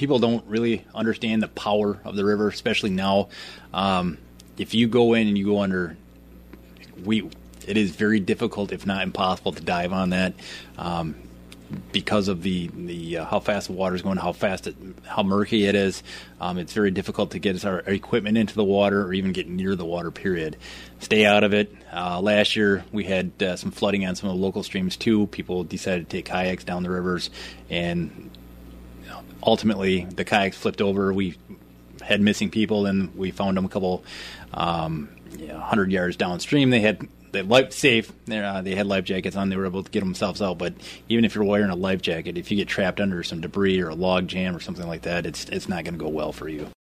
people don't really understand the power of the river, especially now. If you go in and you go under, it is very difficult, if not impossible, to dive on that. Because of the how fast the water is going, how murky it is, it's very difficult to get our equipment into the water or even get near the water. Period. Stay out of it. Last year we had some flooding on some of the local streams too. People decided to take kayaks down the rivers, and ultimately the kayaks flipped over. We had missing people, and we found them a couple 100 yards downstream. They had life safe. They had life jackets on. They were able to get themselves out. But even if you're wearing a life jacket, if you get trapped under some debris or a log jam or something like that, it's not going to go well for you.